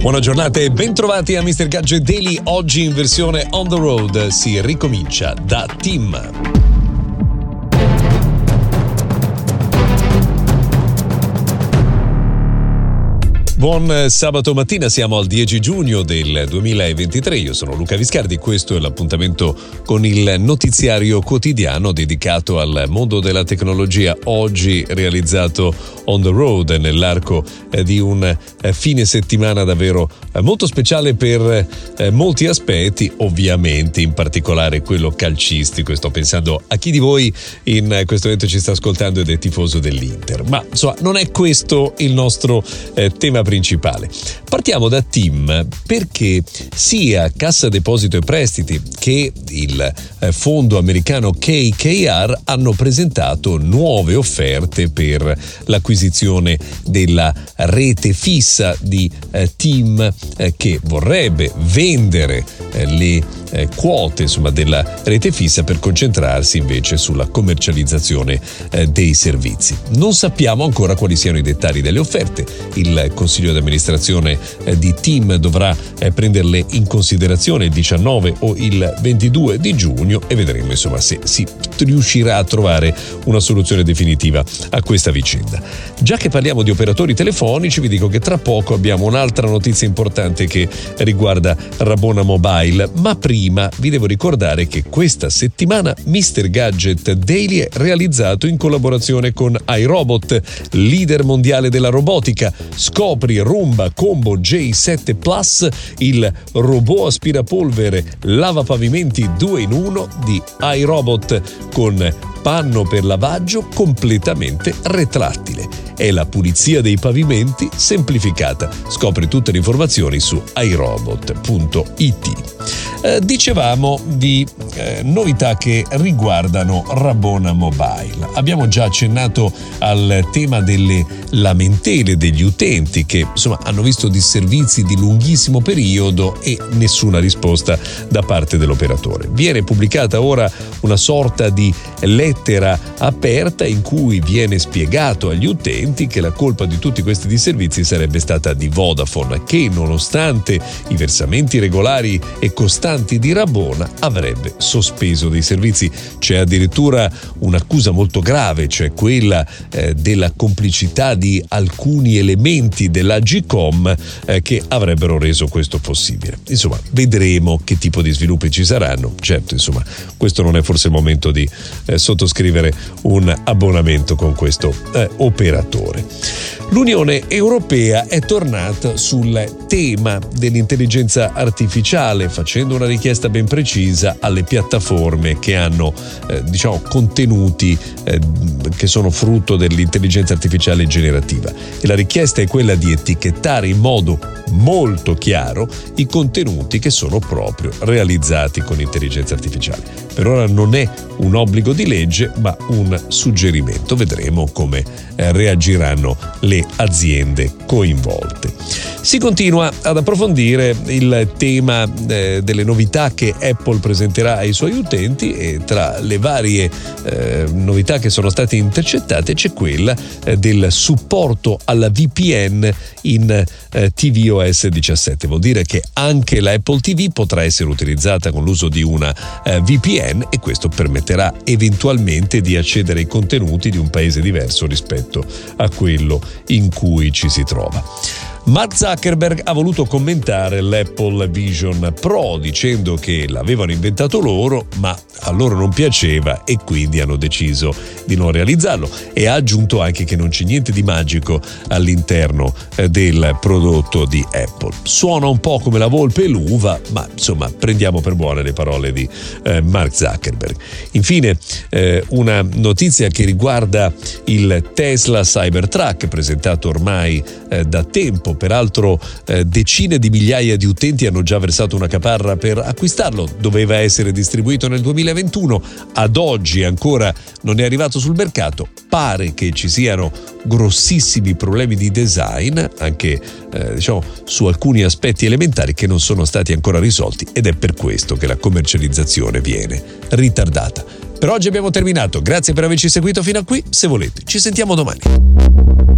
Buona giornata e bentrovati a Mr. Gadget Daily. Oggi in versione on the road si ricomincia da Tim. Buon sabato mattina, siamo al 10 giugno del 2023, io sono Luca Viscardi, questo è l'appuntamento con il notiziario quotidiano dedicato al mondo della tecnologia, oggi realizzato on the road nell'arco di un fine settimana davvero molto speciale per molti aspetti, ovviamente in particolare quello calcistico, sto pensando a chi di voi in questo momento ci sta ascoltando ed è tifoso dell'Inter, ma insomma non è questo il nostro tema principale. Partiamo da Tim perché sia Cassa Deposito e Prestiti che il fondo americano KKR hanno presentato nuove offerte per l'acquisizione della rete fissa di Tim che vorrebbe vendere le quote della rete fissa per concentrarsi invece sulla commercializzazione dei servizi. Non sappiamo ancora quali siano i dettagli delle offerte. Il consiglio di amministrazione di Tim dovrà prenderle in considerazione il 19 o il 22 di giugno e vedremo se si riuscirà a trovare una soluzione definitiva a questa vicenda. Già che parliamo di operatori telefonici, vi dico che tra poco abbiamo un'altra notizia importante che riguarda Rabona Mobile, ma prima vi devo ricordare che questa settimana Mr. Gadget Daily è realizzato in collaborazione con iRobot, leader mondiale della robotica. Scopri Roomba Combo J7 Plus, il robot aspirapolvere lavapavimenti 2 in 1 di iRobot con panno per lavaggio completamente retrattile. È la pulizia dei pavimenti semplificata. Scopri tutte le informazioni su iRobot.it. Dicevamo di novità che riguardano Rabona Mobile. Abbiamo già accennato al tema delle lamentele degli utenti che hanno visto disservizi di lunghissimo periodo e nessuna risposta da parte dell'operatore. Viene pubblicata ora una sorta di lettera aperta in cui viene spiegato agli utenti che la colpa di tutti questi disservizi sarebbe stata di Vodafone, che nonostante i versamenti regolari e costanti di Rabona avrebbe sospeso dei servizi. C'è addirittura un'accusa molto grave, cioè quella della complicità di alcuni elementi dell'Agcom che avrebbero reso questo possibile. Insomma, vedremo che tipo di sviluppi ci saranno. Certo, questo non è forse il momento di sottoscrivere un abbonamento con questo operatore. L'Unione Europea è tornata sul tema dell'intelligenza artificiale facendo una richiesta ben precisa alle piattaforme che hanno contenuti che sono frutto dell'intelligenza artificiale generativa, e la richiesta è quella di etichettare in modo molto chiaro i contenuti che sono proprio realizzati con intelligenza artificiale. Per ora non è un obbligo di legge ma un suggerimento, vedremo come reagiranno le aziende coinvolte. Si continua ad approfondire il tema delle novità che Apple presenterà ai suoi utenti e tra le varie novità che sono state intercettate c'è quella del supporto alla VPN in tvOS 17. Vuol dire che anche la Apple TV potrà essere utilizzata con l'uso di una VPN e questo permetterà eventualmente di accedere ai contenuti di un paese diverso rispetto a quello in cui ci si trova. Mark Zuckerberg ha voluto commentare l'Apple Vision Pro dicendo che l'avevano inventato loro, ma a loro non piaceva e quindi hanno deciso di non realizzarlo, e ha aggiunto anche che non c'è niente di magico all'interno del prodotto di Apple. Suona un po' come la volpe e l'uva, ma prendiamo per buone le parole di Mark Zuckerberg. Infine una notizia che riguarda il Tesla Cybertruck presentato ormai da tempo. Peraltro decine di migliaia di utenti hanno già versato una caparra per acquistarlo. Doveva essere distribuito nel 2021, ad oggi ancora non è arrivato sul mercato. Pare che ci siano grossissimi problemi di design anche su alcuni aspetti elementari che non sono stati ancora risolti, ed è per questo che la commercializzazione viene ritardata. Per oggi abbiamo terminato, grazie per averci seguito fino a qui. Se volete ci sentiamo domani.